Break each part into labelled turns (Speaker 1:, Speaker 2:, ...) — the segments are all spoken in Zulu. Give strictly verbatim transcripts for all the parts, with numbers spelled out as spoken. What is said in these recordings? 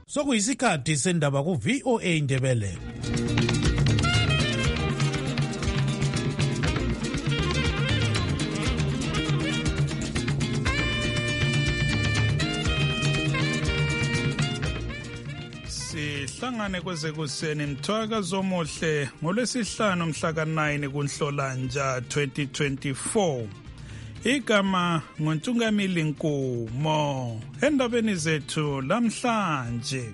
Speaker 1: Sokuyisikhathi sendaba ku V O A Indebele. Sihlangane kwezekuseni mthwakazo omuhle ngolwesihlanu mhla ka nine kuNhlolanja twenty twenty-four. Igama nguNtungamili Nkumo. Endabeni zethu lamhlanje,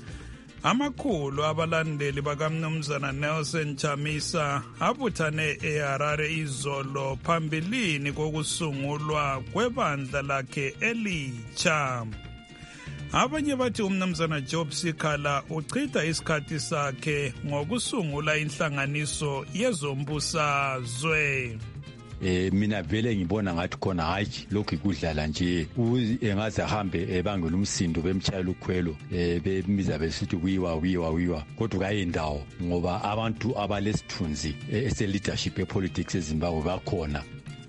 Speaker 1: amakhulu abalandeli bakaMnumzana Nelson Chamisa abuthane eHarare izolo phambilini kokusungulwa kwebandla lakhe elitsha. Abanye bathi uMnumzana Job Sikhala uchitha isikhathi sakhe ngokusungula inhlanganiso yezombusazwe.
Speaker 2: Eh mina vele ngibona ngathi khona hayi lokhu ikudlala nje engaze ahambe ebangela umsindo bemtshayela ukhwelo eh bemiza besithi wiwa wiwa wiwa kodwa kayindawo ngoba abantu abalesithunzi ese leadership e politics eZimbabwe bakhona.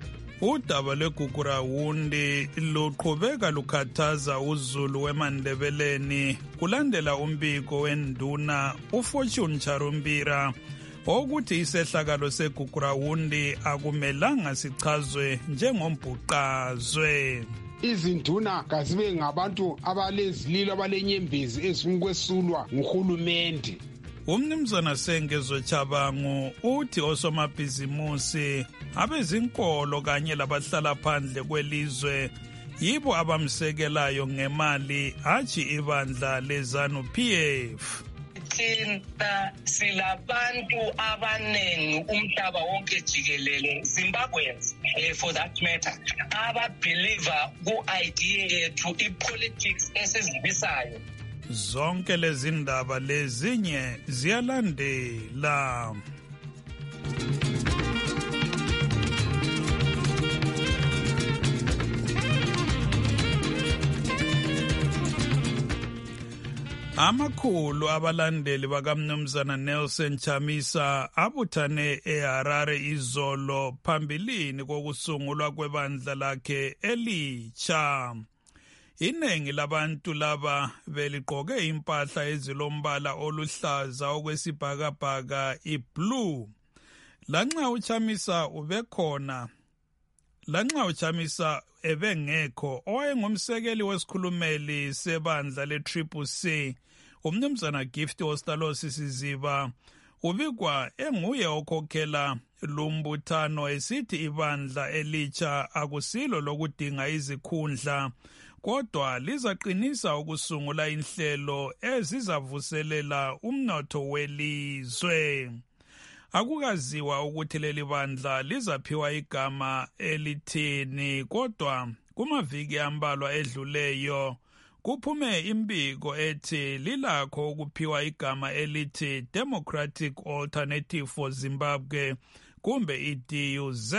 Speaker 1: Udaba lweGugurawundi luqhubeka lukhathaza uZulu weMandebeleni kulandela umbiko wenduna uFortune Charumbira ukuthi isehlakalo segugurawundi akumelanga sichazwe njengombhuqazwe.
Speaker 3: Izinduna kazibe ngabantu abalezililo abalenyembezi ezingukwesulwa nguhulumende.
Speaker 1: Umnumzana Sengezo Chabangu uthi osomabhizimusi abezinkolo kanye labahlala phandle kwelizwe yibo abamsekelayo ngemali hatshi ibandla leZANU P F.
Speaker 4: Thina silabantu abanengi umhlaba wonke jikelele Zimbabweans eh, for that matter ababeliever ku-idea yethu i-politics esizibisayo.
Speaker 1: Zonke lezi ndaba lezinye ziyalandela. Amakhulu abalandeli bakaMnumzana Nelson Chamisa abuthane eHarare izolo phambilini kokusungulwa kwebandla lakhe elitsha. Iningi labantu laba beligqoke impahla ezilombala oluhlaza okwesibhakabhaka iblue. Lanxa uChamisa ubekhona, lanxa uChamisa ebengekho, owayengumsekeli wesikhulumeli sebandla le-Triple C, uMnumzana Gift Ostalosi Siziba, ubikwa enguye okhokhela lumbuthano esithi ibandla elitsha akusilo lokudinga izikhundla, kodwa lizaqinisa ukusungula inhlelo ezizavuselela umnotho welizwe. Akukaziwa ukuthi leli bandla lizaphiwa igama elithini, kodwa kumaviki ambalwa edluleyo kuphume imbiko ethi lilakho ukuphiwa igama elithi Democratic Alternative for Zimbabwe kumbe i-D U Z.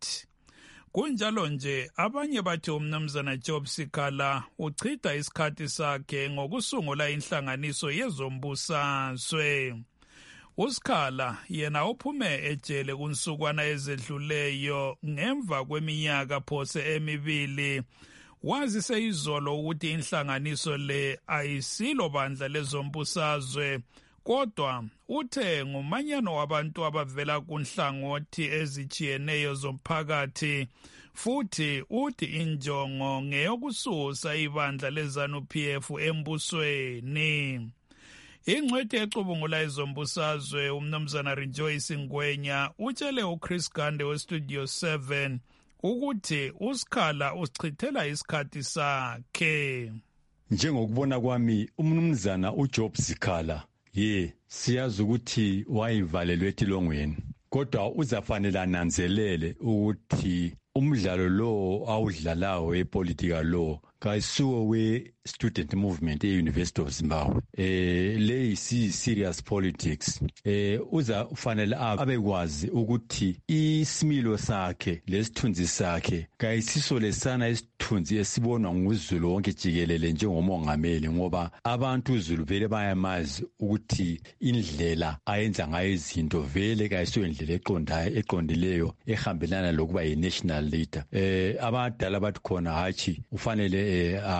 Speaker 1: Kunjalo nje abanye bathi uMnumzana Job Sikhala uchitha isikhathi sakhe ngokusungula inhlanganiso yezombusazwe. uSikhala yena uphume ejele kunsukwana ezedluleyo ngemva kweminyaka phose emibili. Wazise izolo ukuthi inhlanganiso le ayisilo bandla lezombusazwe, kodwa uthe ngumanyano wabantu abavela kunhlangothi ezijiyeneyo zomphakathi, futhi uthi injongo ngeyokususa ibandla leZANU P F embusweni. Ingcweti ecubungula izombusazwe uMnumzana Rejoice Ngwenya utshele uChris Gande weStudio seven ukuthi uSikhala usichithela isikhathi sakhe.
Speaker 2: Njengokubona kwami uMnumzana uJob Sikhala ye siyazi ukuthi wayivalelwe etilongweni, kodwa uzafanele ananzelele ukuthi umdlalo lo awudlalayo epolitical law kayisuwo we-student movement e-University of Zimbabwe. Eh, le isi serious politics. Eh, uza ufanele abekwazi ukuthi isimilo sakhe lesithunzi sakhe kayisiso lesana isithunzi esibonwa nguZulu wonke jikelele njengomongameli, ngoba abantu uZulu vele bayamazi ukuthi indlela ayenza ngayo izinto vele kayisiyo indlela eqondayo eqondileyo ehambelana lokuba yi-national leader. Eh, abadala bathi khona hachi ufanele eh,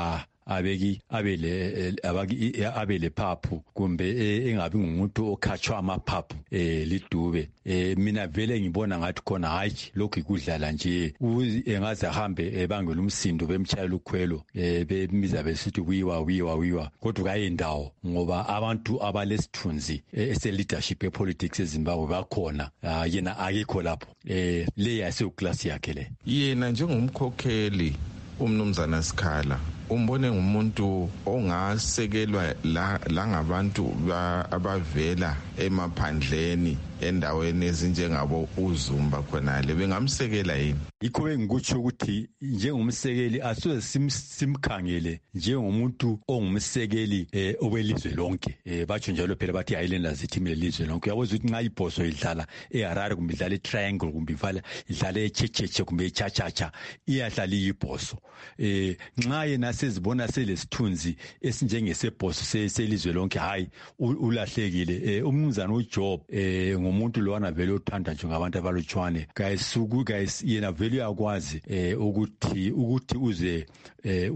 Speaker 2: abeki abele abaki abele phaphu kumbe engabi ngumuntu okhatshwa amaphaphu eh lidube eh mina vele ngibona ngathi khona hayi lokhu ikudlala nje engaze ahambe ebangela umsindo bemtshayela ukhwelo eh bemiza besithi wiwa wiwa wiwa kodwa kayindawo ngoba abantu abalesithunzi ese leadership e politics eZimbabwe bakhona yena akekho lapho eh le yase uclass yakhe le
Speaker 5: yena njengomkhokheli umnumzana Sikhala umbone ngumuntu ongasekelwa la la ngabantu abavela emaphandleni endaweni ezinjengabo uZumba khonale bengamsekela yini
Speaker 2: yikho engikutsho ukuthi njengomsekeli asoze simkhangele njengomuntu ongumsekeli eh obelizwe lonke eh batsho njalo phela bathi Highlanders ithi lelizwe lonke uyaboza ukuthi nxa ibhoso idlala eHarare kumbe idlala eTriangle kumbe ivala idlala eChecheche kumbe eChachacha iyahlala ibhoso eh nxa yena sezibona selesithunzi esinjengesebhoso selizwe lonke hayi ulahlekile eh umnumzana uJob eh ngomuntu lona vele uthanda nje ngabantu abalutshwane kayisuku guys yena vele uyakwazi eh ukuthi ukuthi uze eh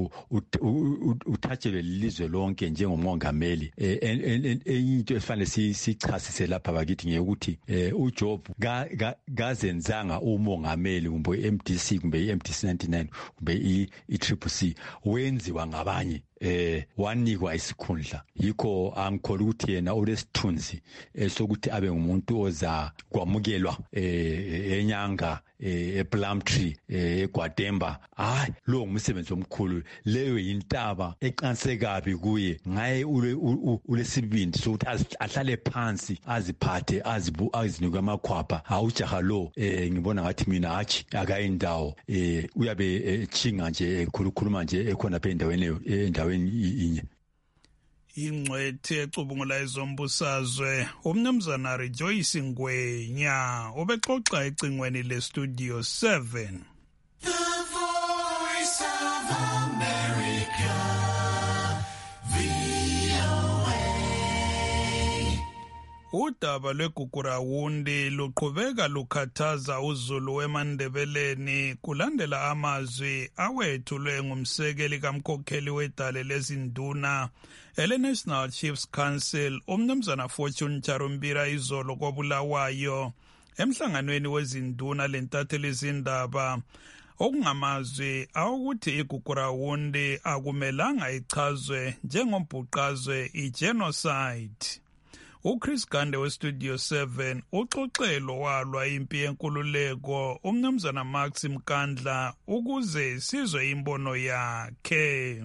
Speaker 2: uthathelwe lelizwe lonke njengomongameli eh into efanele sichasise lapha bakithi ngekuthi eh uJob gazenzanga umongameli kumbe iM D C kumbe iM D C ninety-nine kumbe iTriple C wenziwa ngabanye eh wanikwa isikhundla yikho angikhola ukuthi yena ulesithunzi sokuthi abe ngumuntu oza kwamukelwa eh enyanga ePlumtree eGwademba hayi lo ngumsebenzi omkhulu leyo yintaba eqanse kabi kuye ngaye ulesibindi sokuthi ahlale phansi aziphathe azibu azinikwe amakhwapha awujaha lo eh ngibona ngathi mina hathi akayindawo eh uyabe chinga nje ekhulukhuluma nje ekhona phe endaweni endaweni inye
Speaker 1: ingcwethi ecubungula ezombusazwe umnumzana Rejoice Ngwenya obexoxa ecingweni lestudio seven.
Speaker 6: The Voice of America, V O A.
Speaker 1: Udaba lweGugurawundi luqhubeka lukhathaza uZulu weMandebeleni kulandela amazwi awethulwe ngumsekeli kamkhokheli wedale lezinduna ele-National Chiefs Council umnumzana Fortune Charumbira izolo koBulawayo emhlanganweni wezinduna lentatheli izindaba okungamazwi awukuthi iGugurawundi akumelanga ichazwe njengombhuqazwe i-genocide. uChris Gande westudio seven uxoxelo walwa impi yenkululeko umnumzana Max Mkandla ukuze sizwe imbono yakhe.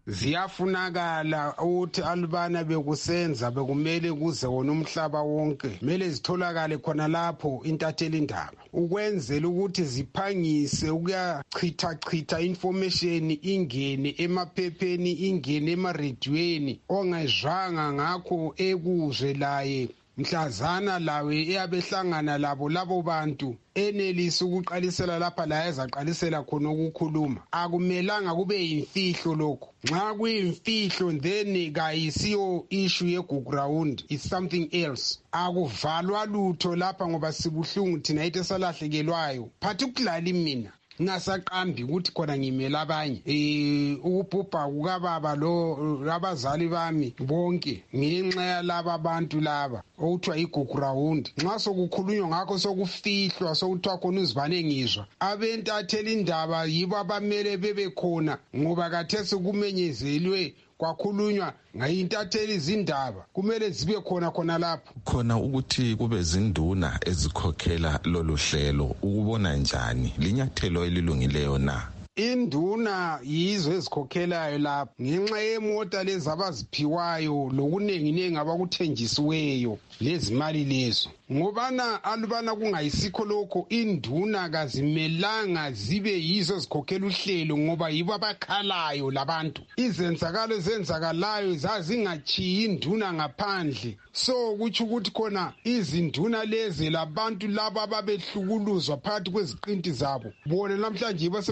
Speaker 3: Ziyafunakala ukuthi alubana bekusenza bekumele kuze wona umhlaba wonke kumele zitholakale khona lapho intatheli indaba ukwenzela ukuthi ziphangise ukuyachitha chitha information ingene emaphepheni ingene emarediyweni ongezwanga ngakho ekuzwe laye mhlazana lawe eyabehlangana labo labo bantu enelisa ukuqalisela lapha la ezaqalisela khona ukukhuluma akumelanga kube yimfihlo lokho nxa kuyimfihlo then kayisiyo issue yeGugurawundi it's something else akuvalwa lutho lapha ngoba sibuhlungu thina ethe salahlekelwayo particularly mina ngasaqambi ukuthi khona ngimela abanye eh ukubhubha kukababa lo abazali bami bonke ngenxa yalaba abantu laba okuthiwa iGugurawundi nxa sokukhulunywa ngakho sokufihlwa sokuthiwa khona uzibane ngizwa abentatheli indaba yibo abamele bebe khona ngoba kathesi kumenyezelwe kwakhulunywa ngayintatheli izindaba kumele zibe khona khona lapho
Speaker 5: khona ukuthi kube zinduna ezikhokhela lolu hlelo ukubona njani linyathelo elilungileyo na
Speaker 3: induna yizo ezikhokhelayo lapho ngenxa yemota lezi abaziphiwayo lokuningi ningi abakuthenjisiweyo lezimali lezo ngobana alubana kungayisikho lokho induna kazimelanga zibe yizo zikhokhela uhlelo ngoba yibo abakhalayo labantu izenzakalo zenzakalayo zazingachiyi induna ngaphandle so kuthi ukuthi khona izinduna lezi labantu laba ababehlukuluzwa phakathi kweziqinti zabo bona namhlanje basebengaya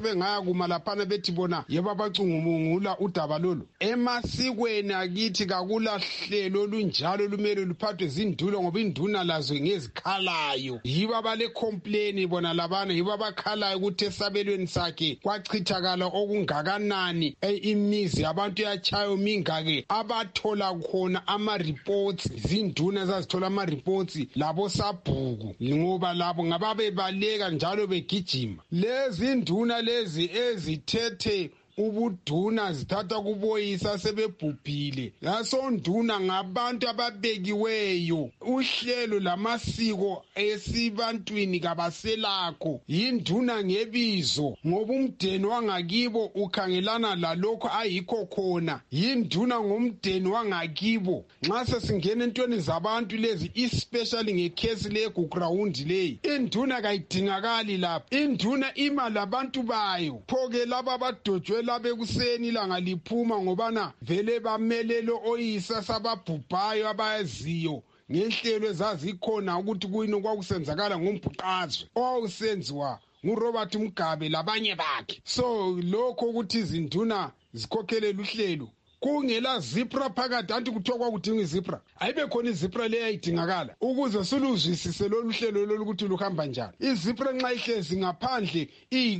Speaker 3: bayakuma laphana bethi bona yebo abacungumungula udaba lolu. Emasikweni akithi kakula hlelo olunjalo lumele luphathwe zindulo ngoba induna lazo ngezikhalayo. Yibo abale complain bona labana yibo abakhalayo ukuthi esabelweni sakhe kwachithakala okungakanani imizi abantu yachayo mingake abathola khona ama reports zinduna zazithola ama reports labo sabhuku ngoba labo ngababe baleka njalo begijima. Lezi nduna lezi ezithethe ubuduna zithatha kuboyisa sebebhubhile. Yaso nduna ngabantu ababekiweyo. Uhlelo lamasiko esibantwini kabaselakho yinduna ngebizo ngoba umdeni wangakibo ukhangelana lalokho ayikho khona. Yinduna ngomdeni wangakibo. Nxa sesingena entweni zabantu lezi especially ngecase le ground leyi. Induna kayidingakali lapha. Induna ima labantu bayo. Phoke laba abadojwe labe kuseni langa liphuma ngobana vele bamelelo oyisa sababhubhayo abayaziyo ngehlelo ezazikhona ukuthi kuyini kwakusenzakala ngombhuqazwe owawusenziwa nguRobert Mugabe labanye bakhe. So lokho ukuthi izinduna zikhokhelele uhlelo kungela zipra phakathi anti kuthiwa kwakudinga izipra ayibe khona izipra le yayidingakala ukuze siluzwisise lolu hlelo lokuthi luhamba njani. Izipra nxa ihlezi ngaphandle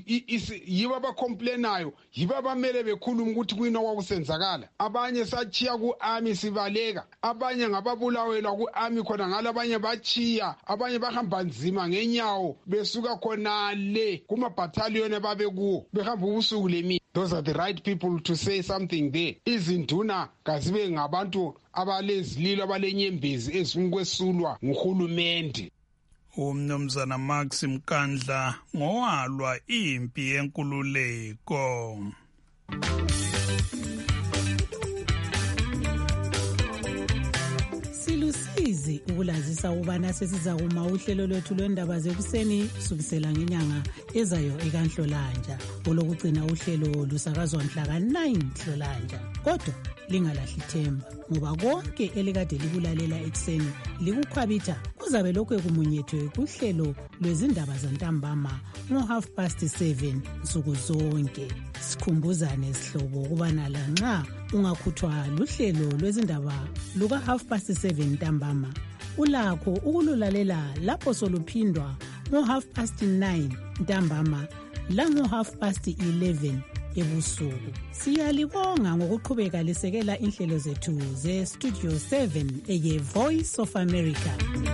Speaker 3: yibo abacomplainayo yibo abamele bekhuluma ukuthi kuyini kwakusenzakala. Abanye sachiya ku-army sibaleka, abanye ngababulawelwa ku-army khona ngala, abanye bachiya, abanye bahamba nzima ngenyawo besuka khona le kuma-battalion ababe kuwo behamba ubusuku lemini. Those are the right people to say something there. Izinduna kazibe ngabantu abalezililo abalenyembezi ezingukwesulwa nguhulumende.
Speaker 1: Umnumzana Max Mkandla ngowalwa impi yenkululeko.
Speaker 7: Silusizi ukulazisa ubana sesiza kuma uhlelo lwethu lwendaba zekuseni kusukisela ngenyanga ezayo ekanhlolanja. Olokugcina uhlelo lusakazwa mhla ka nine Nhlolanja. Kodwa lingalahli ithemba ngoba konke elikade likulalela ekuseni likukhwabitha kuzabe lokho kumunyethwe kuhlelo lwezindaba zantambama ngo half past seven nsuku zonke. Sikhumbuzane sihlobo ukubana la nxa ungakhuthwa luhlelo lwezindaba luka half past seven ntambama ulakho ukululalela lapho soluphindwa ngo half past nine ntambama la ngo half past eleven ebusuku. Siyalibonga ngokuqhubeka lisekela inhlelo zethu ze Studio seven eye Voice of America.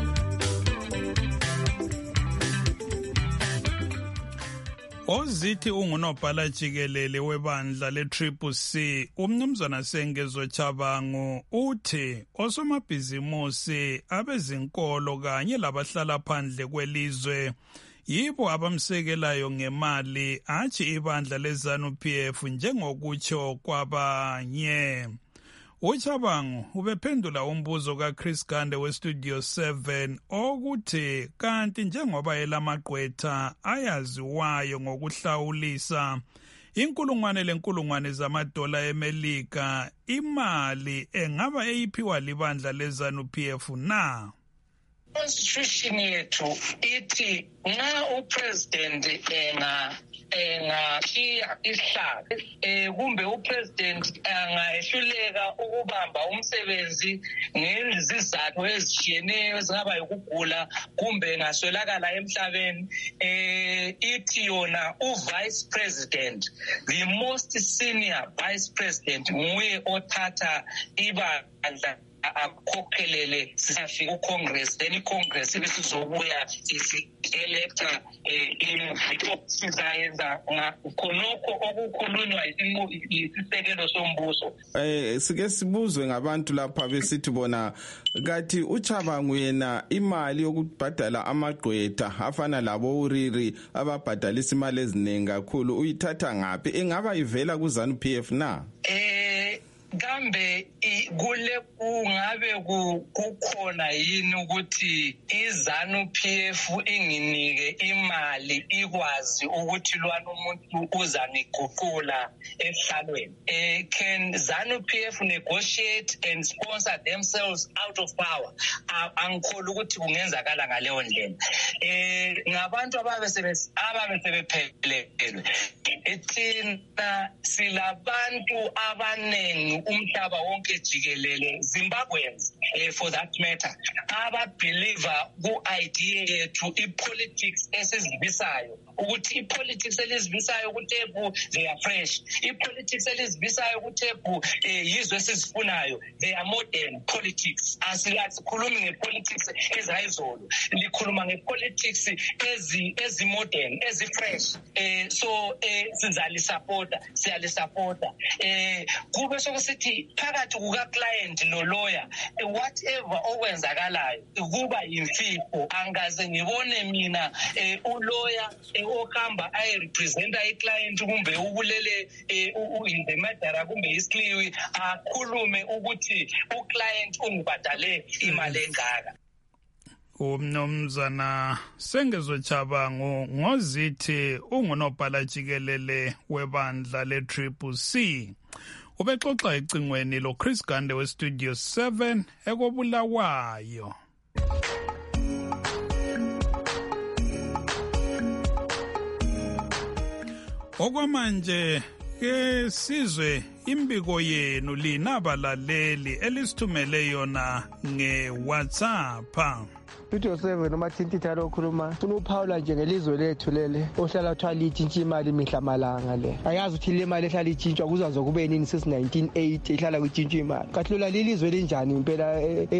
Speaker 1: Ozithi ungunobhala jikelele webandla le-Triple C umnumzana Sengezo Chabangu uthi osomabhizimusi abezinkolo kanye labahlala phandle kwelizwe yibo abamsekelayo ngemali athi ibandla leZANU-P F njengokutsho kwabanye. uChabangu ubephendula umbuzo kaChris Gande weStudio seven okuthi kanti njengoba elamagqwetha ayaziwayo ngokuhlawulisa inkulungwane lenkulungwane zamadola eMelika, imali engaba eyiphiwa libandla leZANU-P F na?
Speaker 4: Constitution yethu ithi nxa upresident enga engashiya isihlalo eh kumbe upresident angahluleka ukubamba umsebenzi ngezizathu ezishiyeneyo ezingaba ukugula kumbe ngaswelakala emhlabeni, eh ithi yona uvice president, the most senior vice president, nguye othatha ibandla akhokhelele sifika uCongress, then iCongress ibisizobuya isi-electa into sizayenza khonokho okukhulunywa isisekelo sombuso.
Speaker 8: Eh sike sibuzwe ngabantu lapha besithi bona kathi uChabangu yena imali yokubhadala amagqwetha afana labo uriri ababhadalisa imali eziningi kakhulu uyithatha ngapi? Engaba ivela kuZANU-P F na?
Speaker 4: Eh mhlambe kule kungabe kukhona yini ukuthi iZANU P F inginike imali ikwazi ukuthi lwana umuntu uzangiguqula ehlalweni. Eh can ZANU P F negotiate and sponsor themselves out of power? Angikholwa ukuthi kungenzakala ngaleyo ndlela. Eh ngabantu ababe ababe sebephelelwe. Ethina silabantu abanengi umhlaba wonke jikelele Zimbabweans eh, for that matter aba believer ku idea yethu ipolitics esizibisayo ukuthi ipolitics elizibisayo kuTepu they are fresh, ipolitics elizibisayo kuTepu eh, yizwe esizifunayo they are modern politics. Asikhulumi ngepolitics ezayizolo, likhuluma ngepolitics ezi ezi modern ezi fresh eh, so eh, sizali supporta siyali supporta eh kube sokusithi phakathi kuka client no lawyer eh, whatever okwenzakalayo kuba yimfihlo. Angaze ngibone mina eh, u lawyer eh, okhamba ay representa i client kumbe ubulele eh, in matter kumbe isikliwi akhulume ukuthi u client ungibadale imali engaka.
Speaker 1: Umnomzana Sengezo Chabangu ngozithi ungunobhala jikelele webandla le Triple C. Ubexoxa ecingweni lo Chris Gande we Studio seven ekobulawayo. Okwamanje ke sizwe imbiko yenu linabalaleli elisithumele yona nge WhatsApp.
Speaker 9: Studio seven noma thintitha lokhuluma funa uPaula nje ngelizwe lethu lele ohlala thwala itshintshi imali imihla malanga le ayazi ukuthi le mali ehlala itshintshwa kuzaze kube nini since nineteen eighty ihlala kwitshintshwa imali kahlula lelizwe linjani impela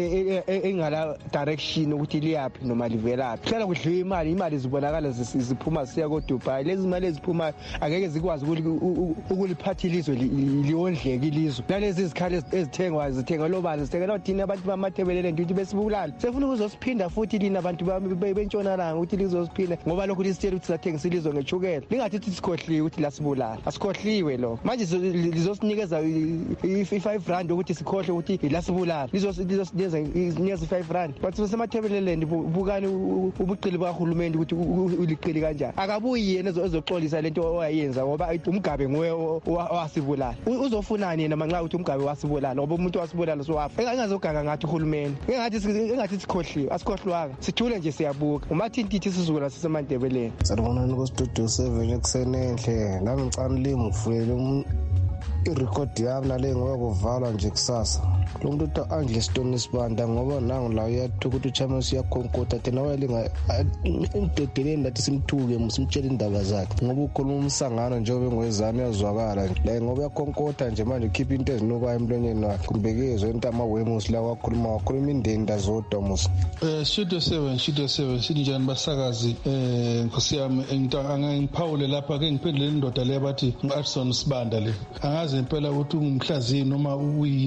Speaker 9: engala direction ukuthi liyapi noma livelaphi hlala kudliwa imali imali zibonakala ziphuma siya ko Dubai lezi imali eziphuma angeke zikwazi ukuliphatha ilizwe liondleke ilizwe lalezi izikhali ezithengwa zithenga lo bani zithengela thina abantu bamathebelele ngithi besibulala sefuna ukuzosiphinda futhi lina abantu bentshonalanga ukuthi lizosiphinda ngoba lokhu lisitshela ukuthi sathengisa ilizwe ngechukela lingathi sikhohliwe ukuthi lasibulala asikhohliwe lo manje lizosinikeza i-five rand ukuthi sikhohle ukuthi lasibulala lizosinikeza inikeza i-five rand but semathebeleleni bukani ubuqili bakahulumeni ukuthi uliqili kanjani akabuyi yena ezoxolisa lento owayenza ngoba umgabe nguwe owasibulala uzofunani yena manxa ukuthi umgabe wasibulala ngoba umuntu wasibulala sowafa engazoganga ngathi uhulumeni engathi engathi sikhohliwe asikhohlwanga sithule nje siyabuka umathintiti sizukela sisemandebeleni.
Speaker 10: Sanibonani ku Studio seven eksenenhle nami ngicana limufuyele irecord yami nale ngoba kuvalwa nje kusasa lo muntu uthi Angel Stone Sibanda ngoba nangu la uyathu ukuthi uChamers uyakhonkotha thina wayelinga imdedeleni lathi simthuke musimtshela indaba zakhe ngoba ukhuluma umsangano njengoba engwezami yazwakala la ngoba uyakhonkotha nje manje keep into ezinuka emlonyeni wakhe kumbekezwe into amawemusi la wakhuluma wakhuluma indeni dazodwa musi.
Speaker 11: Eh Studio seven Studio seven sinjani basakazi eh Nkosi yami into angiphawule lapha ke ngiphendule indoda le bathi uArson Sibanda le angazi impela ukuthi ungumhlazini noma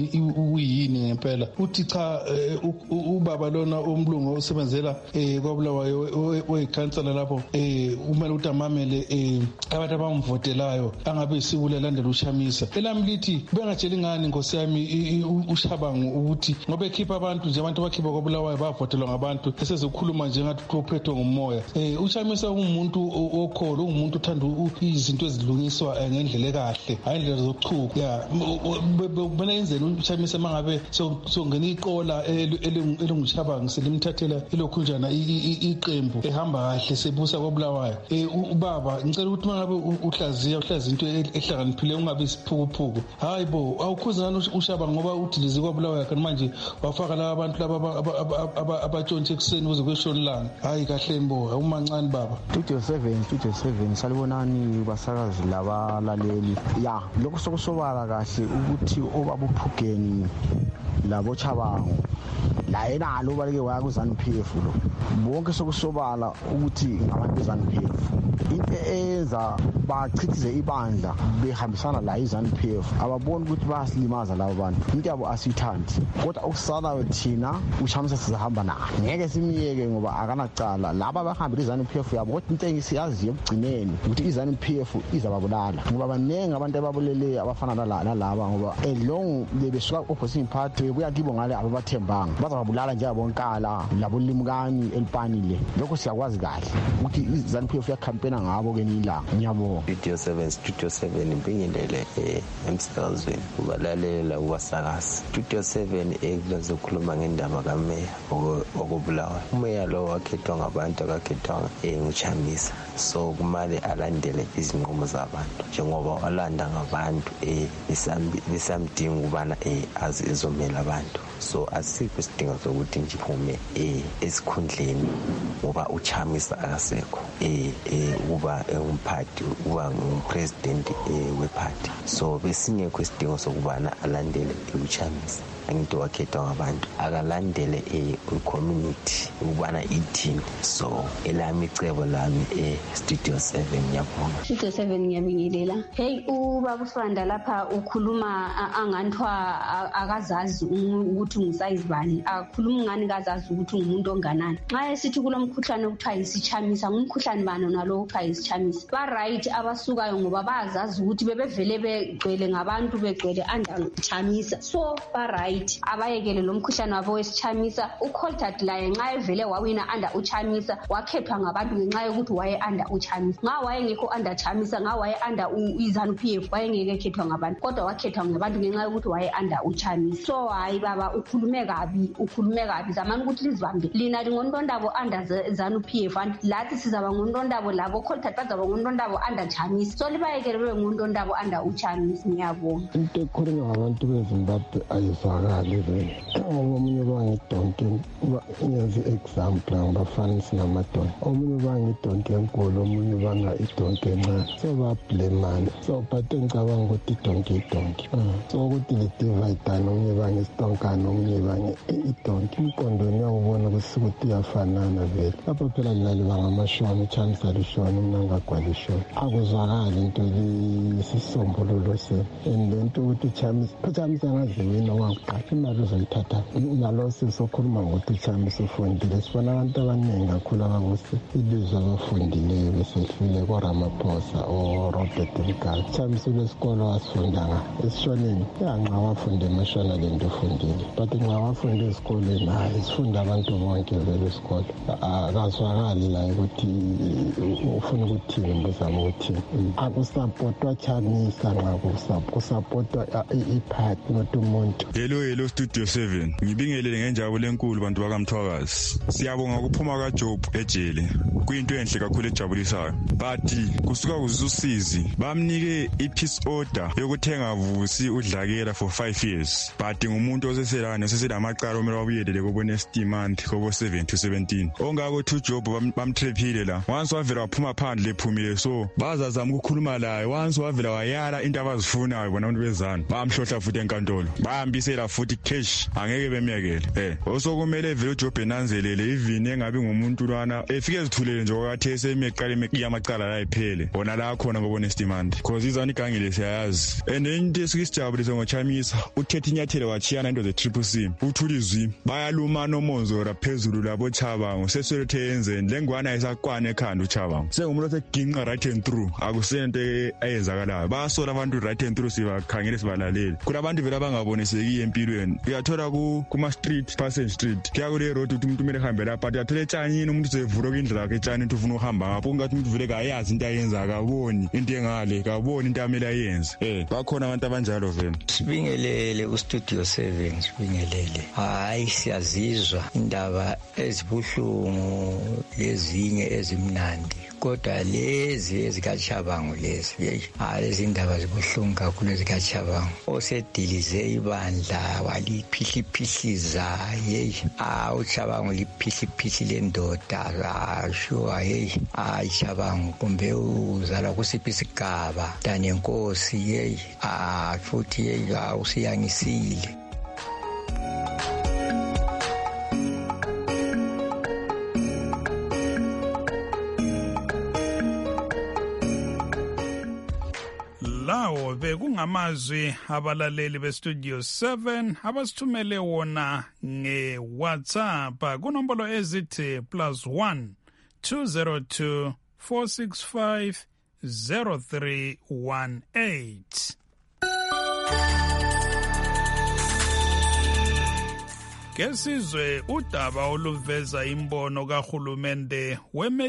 Speaker 11: uyini ngempela uthi cha ubaba lona umlungu osebenzela eh kwaBulawayo oyikhansela lapho eh umele ukuthi amamele eh abantu abamvotelayo angabe isibule landela uShamisa elami lithi bengatshela ingane Nkosi yami uShabangu ukuthi ngoba ekhipha abantu nje abantu abakhipha kwaBulawayo bavotelwa ngabantu esezokhuluma nje ngathi uphethwe ngumoya eh uShamisa umuntu okholo ungumuntu uthanda izinto ezilungiswa ngendlela ekahle hayi indlela zochuku ya bena yenzela uShamisa mangabe songena iqola elingushabangu selimthathela ilokhunjana iqembu ehamba kahle sebusa kwaBulawayo eh ubaba ngicela ukuthi mangabe uhlaziya uhlazi into ehlakaniphile ungabe isiphukuphuku hayibo awukhuza ngalo uShabangu ngoba udilizi kwaBulawayo kanti manje wafaka laba abantu laba abatshontshe ekseni kuze kweshoni langa hayi kahle mbo umancane baba.
Speaker 9: Studio seven Studio seven salibonani basakazi labalaleli ya lokho sokusobala kahle ukuthi obabuphugeni labo Chabangu la yena lo baleke waya ku ZANU P F lo
Speaker 12: bonke sokusobala ukuthi abantu bezanu P F into eyenza bachithize ibandla behambisana la izanu P F ababoni ukuthi bayasilimaza labo bantu into yabo asithandi kodwa ukusalayo thina uShamisa sizahamba naye ngeke simiyeke ngoba akanacala laba bahambile izanu P F yabo kodwa into engisiyazi ekugcineni ukuthi izanu P F izababulala ngoba abaningi abantu ababulele abafana nalaba ngoba elong lebesuka opposing party kuya kibo ngale ababathembanga bazababulala nje abonkala labo limkani elipanile lokho siyakwazi kahle ukuthi izanu P F yacampaign ngabo ke nila ngiyabonga
Speaker 13: Studio seven Studio seven impingindele emsakazweni ubalalela uwasakazi Studio seven ekuzokhuluma ngendaba kameya okubulawa umeya lo wakhethwa ngabantu akakhethwa nguChamisa so kumele alandele izinqumo zabantu njengoba walanda ngabantu eh besamdinga ubana eh azizomela abantu so asikho isidingo sokuthi nje iphume eh esikhundleni ngoba uChamisa akasekho eh uba umphathi uba ngupresident weparty so besingekho isidingo sokubana alandele uChamisa angito wakhethwa ngabantu akalandele e-community ukubana ithini so elami icebo lami e-Studio seven ngiyabonga
Speaker 14: Studio seven ngiyabingelela hey ubaba uSibanda lapha ukhuluma anganthiwa akazazi ukuthi ungusayizibani akhuluma ngani kazazi ukuthi ungumuntu onganani nxa esithi kulomkhuhlane okuthiwa yisichamisa ngumkhuhlane bani nalo okuthiwa yisichamisa ba right abasukayo ngoba bazazi ukuthi bebevele begcwele ngabantu begcwele under chamisa so ba right abayekele lo mkhuhlane wabo wesichamisa uColtard laye nxa evele wawina under uChamisa wakhethwa ngabantu ngenxa yokuthi waye under uChamisa nxa wayengekho under Chamisa nxa waye under izanu P F wayengeke khethwa ngabantu kodwa wakhethwa ngabantu ngenxa yokuthi waye under uChamisa so hayi baba ukhulume kabi ukhulume kabi zamani ukuthi lizibambe lina lingondondabo under zanu P F lathi sizaba ngondondabo labo Coltard bazaba ngondondabo under Chamisa so libayekele bebe ngondondabo under uChamisa ngiyabonga
Speaker 10: into ekhulunywa ngabantu beZimbabwe ayizwakali vele omunye bangidonke ngenze example ngabafana singamadonke omunye bangidonke enkulu omunye banga idonke encane so bablemana so but ngicabanga ukuthi idonke idonke so ukuthi lidivide omunye banga isitonkana omunye banga idonke imqondweni yakubona ukuthi iyafanana vele lapha phela nilali bangamashoni uChamisa lishoni mina ngagwalishoni akuzwakali into lesisombululo se and lento ukuthi uChamisa uChamisa ngaziwina wakuqala imali uzoyithatha nalo sisokhuluma ngokuthi uChamisa ufundile sibona abantu abaningi kakhulu ababuse ilizwe abafundileyo besedlule koRamaphosa o Robert Mugabe uChamisa lesikolo wasifunda nga esishoneni yanxa wafunde emashona lento ufundile but nxa wafunde esikoleni hayi sifunda abantu bonke vele isikolo akazwakali la ukuthi ufuna ukuthini mbuzama ukuthini akusapotwa Chamisa nxa kusapotwa iphathi not umuntu
Speaker 15: hello hello Studio seven ngibingelele ngenjabulo enkulu bantu bakamthwakazi siyabonga ukuphuma kaJob ejele kuyinto enhle kakhulu ejabulisayo but kusuka kuzusizi bamnike ipeace order yokuthenga vusi udlakela for five years but ngumuntu oseselana oseselamacala omela wabuyelele kobo next month kobo seven to seventeen ongako uJob bamtrephile la once wavela waphuma phandle ephumile so bazazama ukukhuluma laye once wavela wayala into abazifunayo bona abantu bezana bamhlohla futhi enkantolo bahambisela futhi cash angeke bemekele eh osokumele vele uJob enanzelele even engabe ngumuntu lwana efike ezithulele nje okathi esemeqala emiyamacala la iphele bona la khona ngobo next month because izani igangile siyayazi and into esikisijabulisa ngoChamisa uthethe inyathelo wachiyana into ze triple C uthulizwi bayaluma nomonzora phezulu labo Chabango seselothe yenzeni lengwana isakwane ekhanda uChabango sengumuntu oseginqa right and through akusento eyenzakalayo basola abantu right and through sibakhangele sibalalele kulabantu vele abangaboniseki empilweni uyathola ku kuma street passage street kuya kule road uthi umuntu kumele hambe lapha uyathola etshanyini umuntu sevula indlela yakhe etshani uthi ufuna uhamba ngapho ungathi umuntu vele kayazi into ayenza akaboni into engale akaboni into amele ayenze eh bakhona abantu abanjalo vele
Speaker 16: sibingelele ku Studio seven sibingelele hayi siyazizwa indaba ezibuhlungu lezinye ezimnandi kodwa lezi ezikaChabango lezi yeyi hayi lezi indaba zibuhlungu kakhulu ezikaChabango osedilize ibandla waliphihliphihliza yeyi ah uChabango liphihliphihli lendoda ashuwa yeyi ah iChabango kumbe uzala kusiphi isigaba danenkosi yeyi ah futhi yeyi usiyangisile
Speaker 1: bekungamazwi abalaleli bestudio seven abasithumele wona nge-WhatsApp kunombolo ezithi plus one two zero two four six five zero three one eight. Kesizwe udaba oluveza imbono kahulumende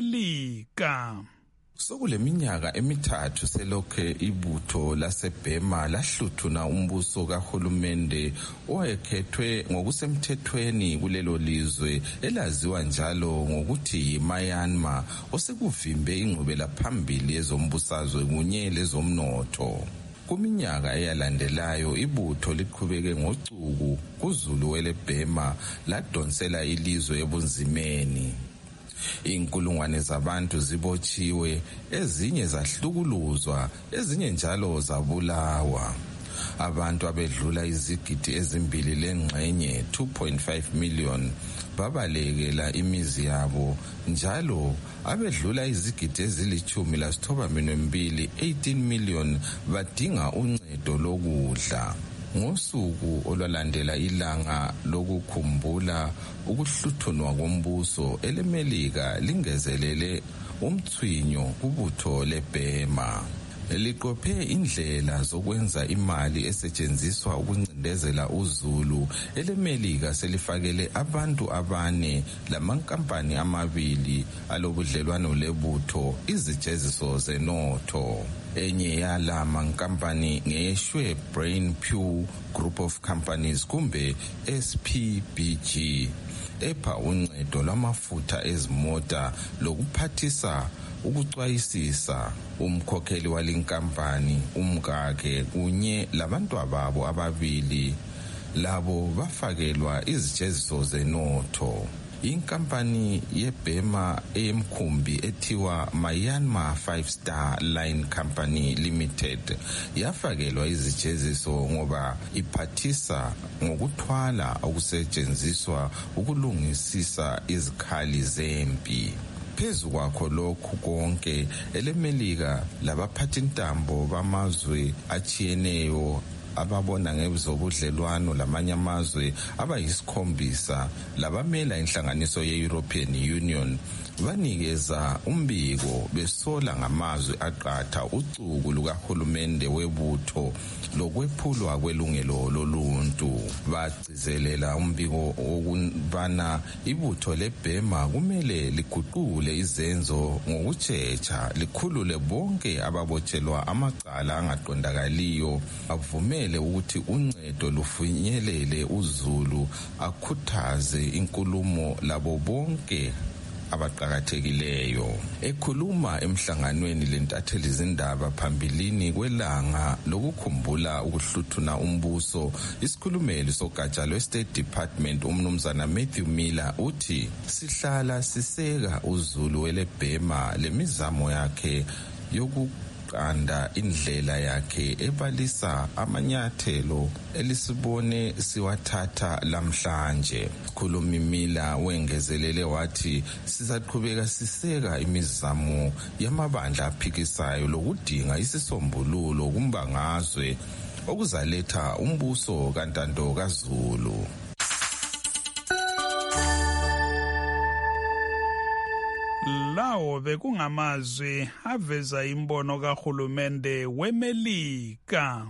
Speaker 1: weMelika.
Speaker 5: Sokuleminyaka emithathu selokhe ibutho laseBurma lahluthuna umbuso kahulumende owayekhethwe ngokusemthethweni kulelo lizwe elaziwa njalo ngokuthi Myanmar osekuvimbe ingqubela phambili yezombusazwe kunye lezomnotho. Kuminyaka eyalandelayo ibutho liqhubeke ngocuku kuzulu weleBurma ladonsela ilizwe ebunzimeni. Inkulungwane zabantu zibotshiwe, ezinye zahlukuluzwa, ezinye njalo zabulawa. Abantu abedlula izigidi ezimbili lengxenye two point five million babalekela imizi yabo, njalo abedlula izigidi ezilithumi lasithoba mbili eighteen million badinga uncedo lokudla. Ngosuku olwalandela ilanga lokukhumbula ukuhluthunwa kombuso eleMelika lingezelele umthwinyo kubutho leBurma. Liqophe indlela zokwenza imali esetshenziswa ukuncindezela uzulu eleMelika selifakele abantu abane lamankampani amabili alobudlelwano lebutho izijeziso zenotho. Enye yala mankampani ngeyeshwe Brain Pew Group of Companies kumbe S P B G epha uncedo lwamafutha ezimota lokuphathisa ukucwayisisa. Umkhokheli walinkampani umkakhe kunye labantwababo ababili labo bafakelwa izijeziso zenotho. Inkampani yeBurma eyemkhumbi ethiwa Myanmar Five Star Line Company Limited yafakelwa izijeziso ngoba iphathisa ngokuthwala okusetshenziswa ukulungisisa izikhali zempi. Phezu kwakho lokhu konke eleMelika labaphathintambo bamazwe achiyeneyo ababona ngebuzobudlelwano lamanye amazwe abayisikhombisa labamela inhlanganiso ye-European Union banikeza umbiko besola ngamazwi aqatha ucuku lukahulumende webutho lokwephulwa kwelungelo loluntu. Bagcizelela umbiko okubana ibutho leBurma kumele liguqule izenzo ngokutshecha likhulule bonke ababotshelwa amacala angaqondakaliyo, bavumele ukuthi uncedo lufinyelele uzulu, akhuthaze inkulumo labo bonke abaqhakathekileyo. Ekhuluma emhlanganweni lentatheli izindaba phambilini kwelanga lokukhumbula ukuhluthuna umbuso, isikhulumeli sogatsha lwe-State Department umnumzana Matthew Miller uthi sihlala siseka uzulu weleBurma lemizamo yakhe yoku qanda indlela yakhe ebalisa amanyathelo elisibone siwathatha lamhlanje. Khulumi Miller wengezelele wathi sizaqhubeka siseka imizamo yamabandla aphikisayo lokudinga isisombululo kumbangazwe okuzaletha umbuso kantando kaZulu.
Speaker 1: Lawo bekungamazwi aveza imbono kahulumende weMelika.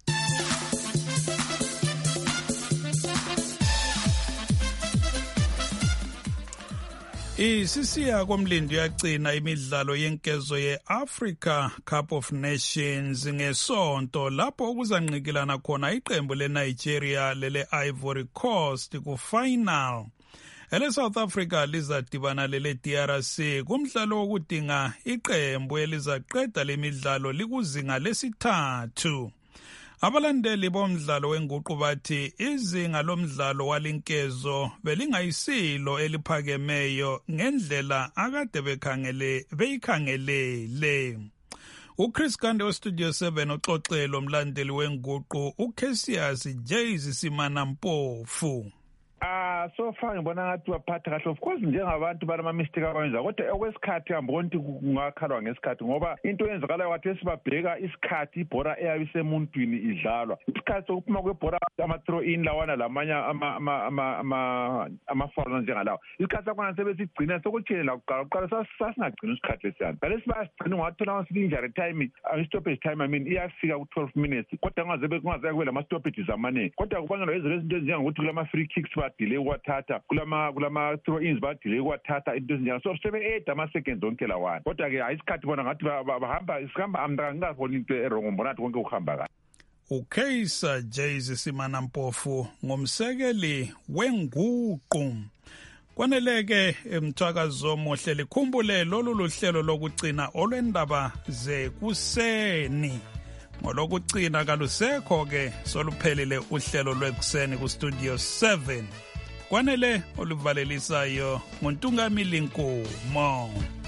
Speaker 1: Isisiya komlindi yagcina imidlalo yenkezo ye-Africa Cup of Nations ngesonto lapho okuzanqikilana khona iqembu leNigeria lele-Ivory Coast ku-final. Ele South Africa lizadibana lele D R C kumdlalo wokudinga iqembu elizaqeda lemidlalo likuzinga lesithathu. Abalandeli bomdlalo wenguqu bathi izinga lomdlalo walinkezo belingayisilo eliphakemeyo ngendlela akade bekhangele beyikhangelele. uChris Gande weStudio seven uxoxelo umlandeli wenguqu uCassius Jays Simana Mpofu.
Speaker 17: Ah so far ngibona ngathi baphatha kahle of course njengabantu balama mistake abenza kodwa okwesikhathi ambona ukuthi kungakhalwa ngesikhathi ngoba into eyenzakalayo wathi esibabheka isikhathi ibhora eyabe isemuntwini idlalwa isikhathi sokuphuma kwebhora ama throw in lawana lamanye ama ama ama ama foul njengalawo isikhathi sakwana sebesigcina sokuthini la kuqala kuqala sasingagcina isikhathi lesiyana balesi basigcina ngathola ama injury time stoppage time I mean iyafika ku twelve minutes kodwa ngaze kungaze kwela ama stoppages amaningi kodwa kubangela izinto ezinto njengokuthi kulama free kicks delay kwathatha kulama kulama throw ins ba delay kwathatha into ezinjalo so sebe eight ama seconds onke lawana kodwa ke ayisikhathi bona ngathi bahamba isihamba amndaka ngingaboni into errong mbona ukuthi konke kuhamba kahle.
Speaker 1: uKaisa Jayce Simana Mpofu ngomsekeli wenguqu kwaneleke emthwakazo omuhle likhumbule lolu luhlelo lokugcina olwendaba zekuseni ngolokugcina kalusekho ke soluphelile uhlelo lwekuseni ku Studio seven kwanele oluvalelisayo nguNtungamili Nkomo.